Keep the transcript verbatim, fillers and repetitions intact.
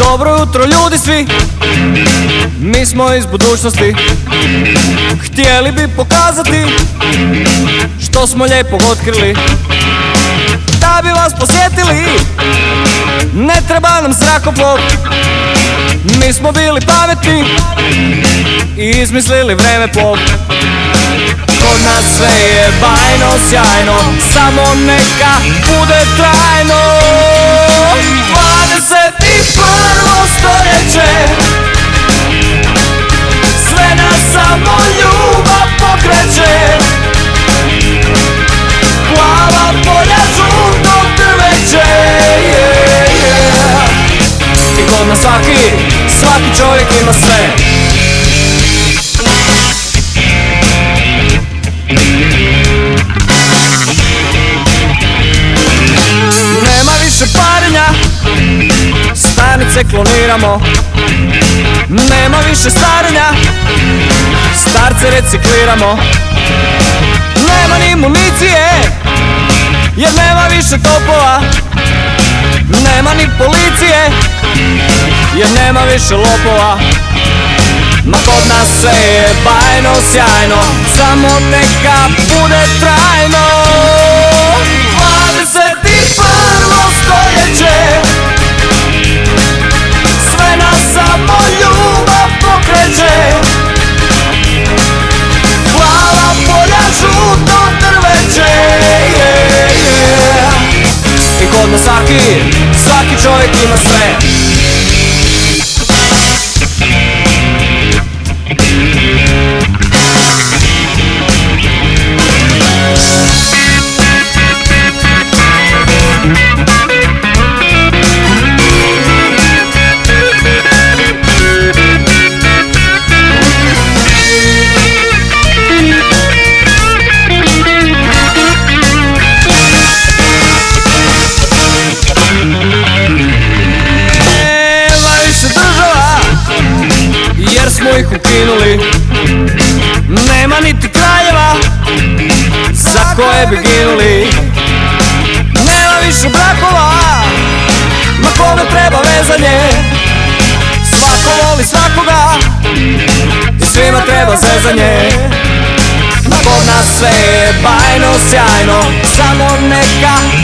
Dobro jutro ljudi svi, mi smo iz budućnosti. Htjeli bi pokazati što smo lijepog otkrili. Da bi vas posjetili, ne treba nam zrakoplov. Mi smo bili pametni i izmislili vremeplov. Kod nas sve je bajno, sjajno, samo neka bude trajno. Dvadeset i prvo stoljeće, sve nas samo ljubav pokreće. Plava polja, žuto drveće, yeah, yeah. I kod nas svaki, svaki čovjek ima sve. Nema više parenja, stanice kloniramo. Nema više starenja, starce recikliramo. Nema ni municije, jer nema više topova. Nema ni policije, jer nema više lopova. Ma kod nas sve je bajno, sjajno, samo neka bude trajno. Dvadeset i prvo stoljeće, sve nas samo ljubav pokreće. Plava polja, žuto drveće, yeah, yeah. I kod nas svaki, svaki čovjek ima sve. Smo ih ukinuli. Nema niti kraljeva za koje bi ginuli. Nema više brakova, ma kome treba vezanje. Svako voli svakoga i svima treba zezanje. Ma kod nas sve je bajno, sjajno, samo neka